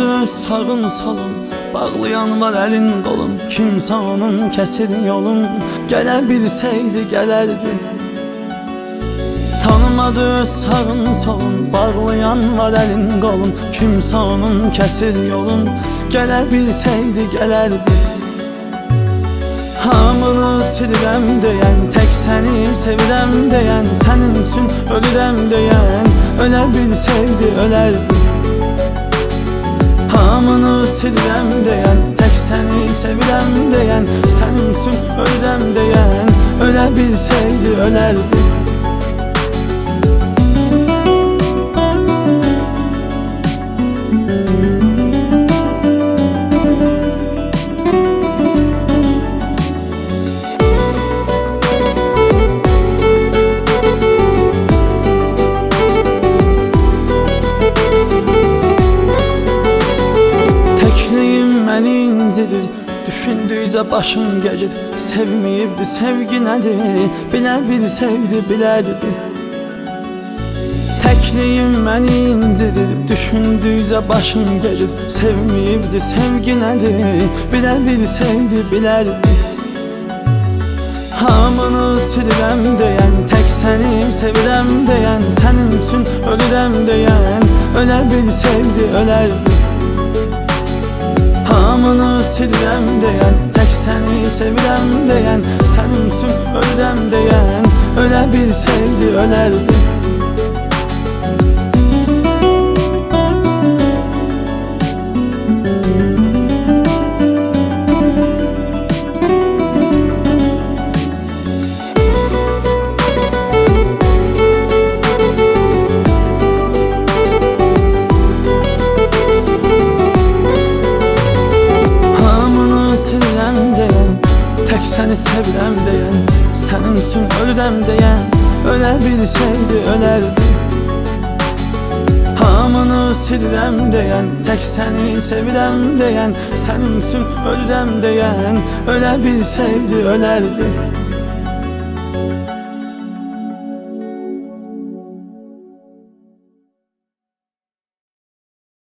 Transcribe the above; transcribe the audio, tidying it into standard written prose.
Tanımadı sağın solun, bağlayan var elin qolun. Kimsə onun kəsir yolun, gələ bilsəydi gələrdi. Tanımadı sağın solun, bağlayan var elin qolun. Kimsə onun kəsir yolun, gələ bilsəydi gələrdi. Hamını silirəm deyən, tək səni sevirəm deyən, sənin üçün ölürəm deyən, ölə bilsəydi ölərdi. Hamını silirəm deyən, tək səni sevirəm deyən, sənin üçün ölürəm deyən, ölə bilsəydi ölərdi. Düşündükcə başım gəlir, sevməyibdi, sevgi nədir? Bilə bilsəydi, bilərdi. Təkliyim məni incidir, düşündükcə başım gəlir, sevməyibdi, sevgi nədir? Bilə bilsəydi, bilərdi. Hamını silirəm deyən, tək səni sevirəm deyən, sənin üçün ölürəm deyən, ölə bilsəydi, ölərdi. Hamını silirəm deyən, tək səni sevirəm deyən, sənin üçün ölürəm deyən, ölə bilsəydi ölərdi. Səni sevirəm deyən, sənin üçün ölürəm deyən, ölə bilsəydi ölərdi. Hamını silirəm deyən, tək səni sevirəm deyən, sənin üçün ölürəm deyən, ölə bilsəydi ölərdi.